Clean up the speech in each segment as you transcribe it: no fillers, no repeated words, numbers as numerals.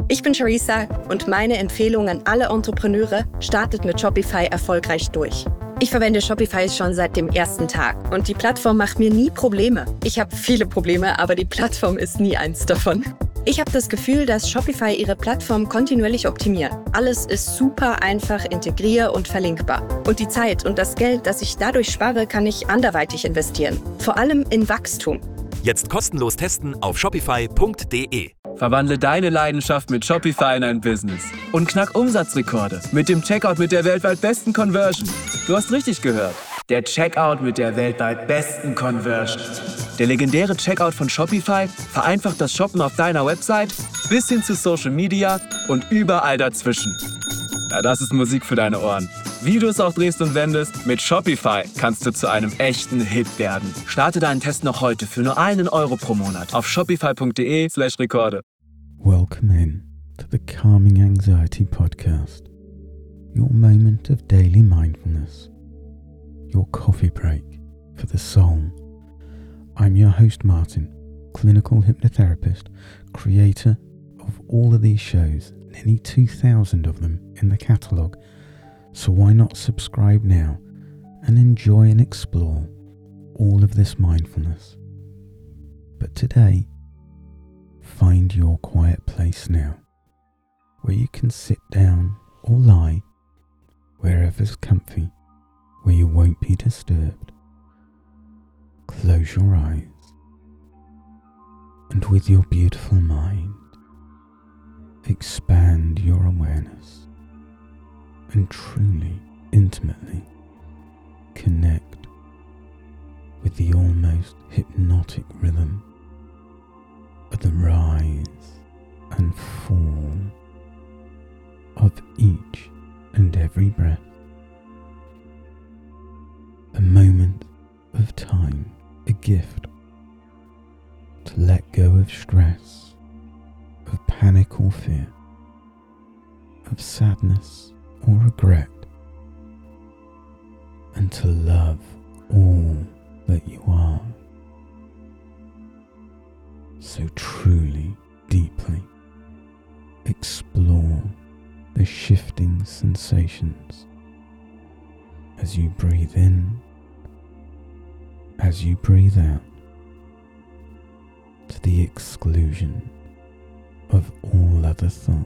Ich bin Charissa und meine Empfehlung an alle Entrepreneure: startet mit Shopify erfolgreich durch. Ich verwende Shopify schon seit dem ersten Tag und die Plattform macht mir nie Probleme. Ich habe viele Probleme, aber die Plattform ist nie eins davon. Ich habe das Gefühl, dass Shopify ihre Plattform kontinuierlich optimiert. Alles ist super einfach integrier- und verlinkbar. Und die Zeit und das Geld, das ich dadurch spare, kann ich anderweitig investieren. Vor allem in Wachstum. Jetzt kostenlos testen auf shopify.de. Verwandle deine Leidenschaft mit Shopify in ein Business und knack Umsatzrekorde mit dem Checkout mit der weltweit besten Conversion. Du hast richtig gehört. Der Checkout mit der weltweit besten Conversion. Der legendäre Checkout von Shopify vereinfacht das Shoppen auf deiner Website bis hin zu Social Media und überall dazwischen. Na, das ist Musik für deine Ohren. Wie du es auch drehst und wendest, mit Shopify kannst du zu einem echten Hit werden. Starte deinen Test noch heute für nur €1 pro Monat auf shopify.de/Rekorde. Welcome in to the Calming Anxiety Podcast, your moment of daily mindfulness, your coffee break for the soul. I'm your host Martin, clinical hypnotherapist, creator of all of these shows, nearly 2,000 of them in the catalogue. So why not subscribe now and enjoy and explore all of this mindfulness. But today, find your quiet place now, where you can sit down or lie, wherever's comfy, where you won't be disturbed. Close your eyes, and with your beautiful mind, expand your awareness and truly, intimately connect with the almost hypnotic rhythm of the rise and fall of each and every breath. A moment of time, a gift to let go of stress, of panic or fear, of sadness or regret, and to love all that you are. So truly, deeply explore the shifting sensations as you breathe in, as you breathe out, to the exclusion of all other thoughts.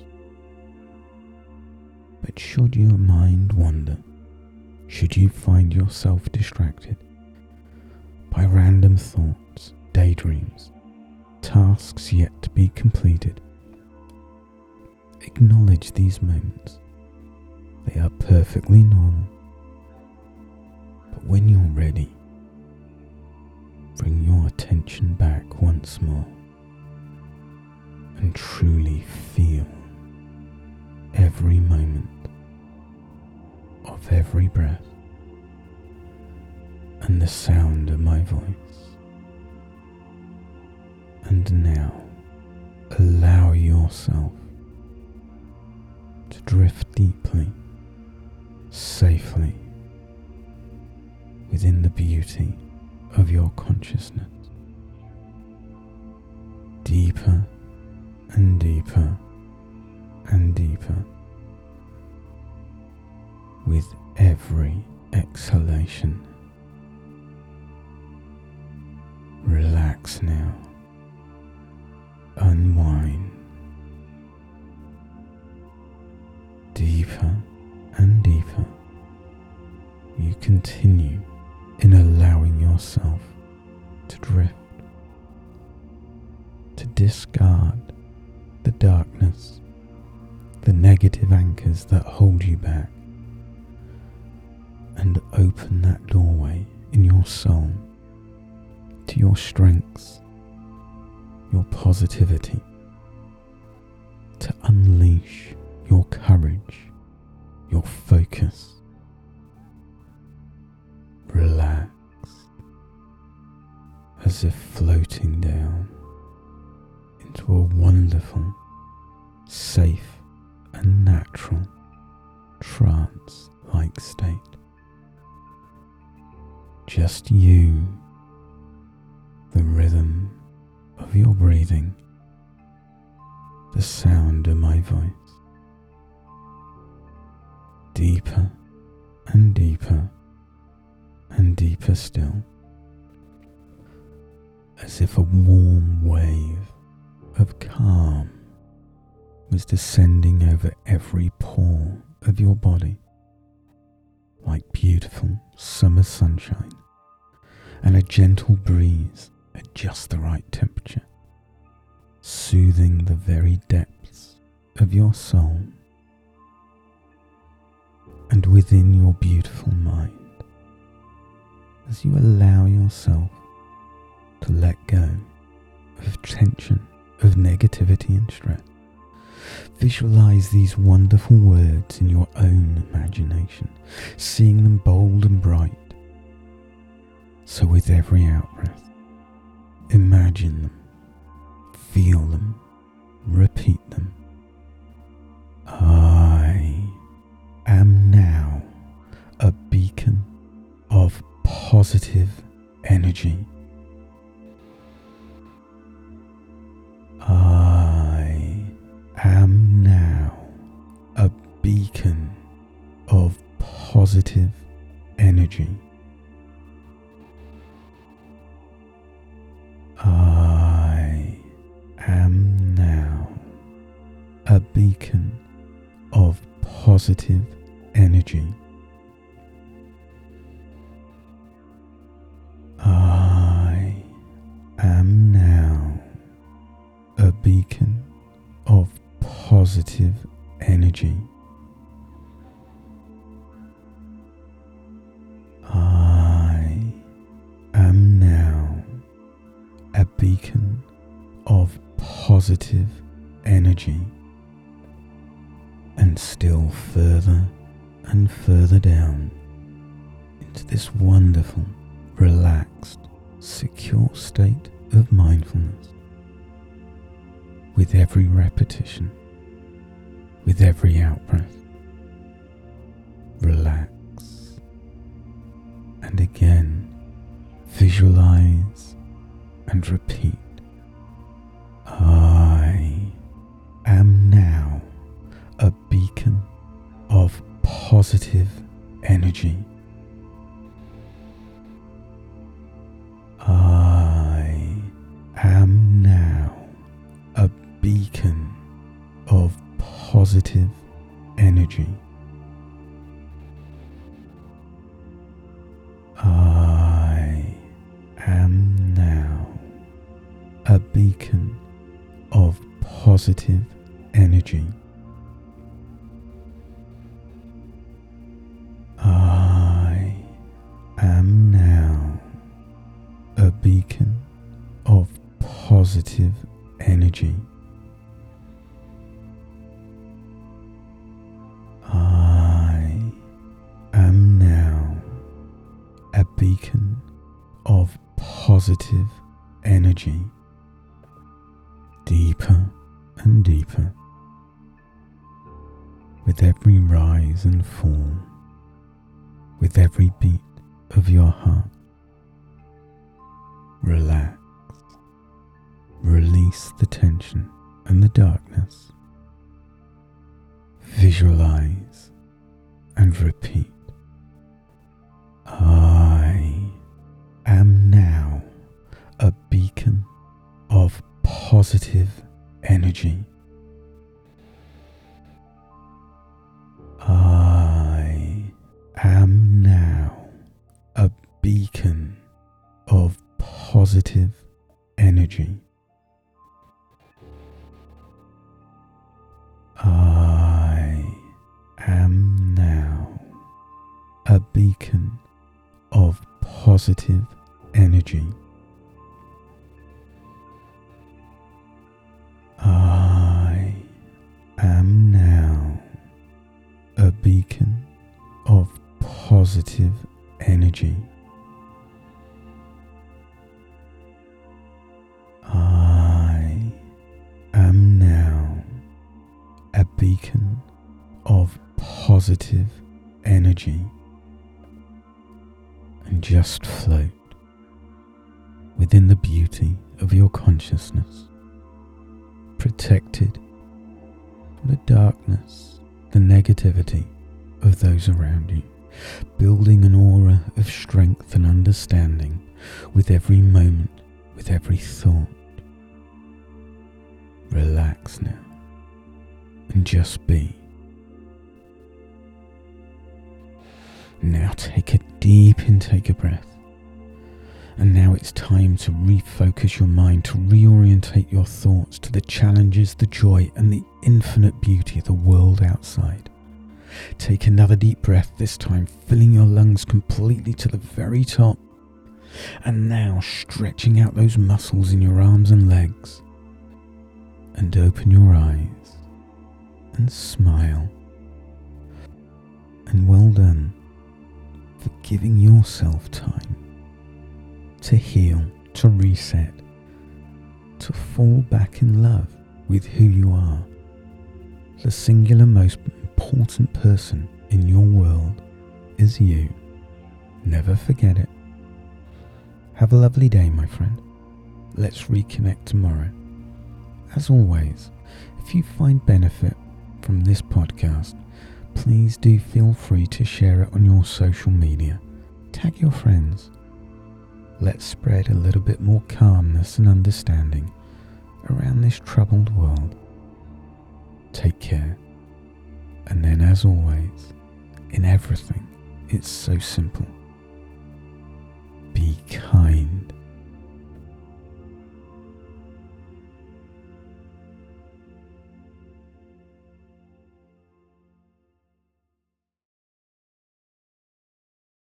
But should your mind wander, should you find yourself distracted by random thoughts, daydreams, tasks yet to be completed, acknowledge these moments. They are perfectly normal. But when you're ready, bring your attention back once more and truly feel every moment of every breath and the sound of my voice. And now allow yourself to drift deeply, safely within the beauty of your consciousness. Deeper and deeper and deeper with every exhalation. Relax now. Unwind. Deeper and deeper you continue in allowing yourself to drift, to discard the darkness, the negative anchors that hold you back, and open that doorway in your soul to your strengths, your positivity, to unleash your courage, your focus. Relax, as if floating down into a wonderful, safe and natural trance-like state. Just you, the rhythm of your breathing, the sound of my voice. Deeper and deeper and deeper still, as if a warm wave of calm was descending over every pore of your body, like beautiful summer sunshine, and a gentle breeze at just the right temperature, soothing the very depths of your soul. And within your beautiful mind, as you allow yourself to let go of tension, of negativity and stress, visualize these wonderful words in your own imagination, seeing them bold and bright. So with every out-breath, imagine them, feel them, repeat them. I am now a beacon of positive energy. I am now a beacon of positive energy. I am now a beacon of positive energy. I am now a beacon of positive energy. I am now a beacon of positive energy. And still further and further down into this wonderful, relaxed, secure state of mindfulness. With every repetition, with every out-breath, relax. And again, visualize and repeat. I am now a beacon of positive energy. I am now a beacon of positive energy. I am now a beacon of positive energy. I am now a beacon of positive energy. I am now a beacon of positive energy. Deeper and deeper, with every rise and fall, with every beat of your heart. Relax. Release the tension and the darkness. Visualize and repeat. I am now a beacon of positive energy. I am now a beacon of positive energy. I am now a beacon of positive energy. I am now a beacon of positive energy. I am now a beacon of positive energy. And just float within the beauty of your consciousness, protected darkness, the negativity of those around you, building an aura of strength and understanding with every moment, with every thought. Relax now and just be. Now take a deep intake of breath. And now it's time to refocus your mind, to reorientate your thoughts to the challenges, the joy, and the infinite beauty of the world outside. Take another deep breath, this time filling your lungs completely to the very top. And now stretching out those muscles in your arms and legs. And open your eyes and smile. And well done for giving yourself time to heal, to reset, to fall back in love with who you are. The singular most important person in your world is you. Never forget it. Have a lovely day, my friend. Let's reconnect tomorrow. As always, if you find benefit from this podcast, please do feel free to share it on your social media. Tag your friends. Let's spread a little bit more calmness and understanding around this troubled world. Take care. And then, as always, in everything, it's so simple. Be kind.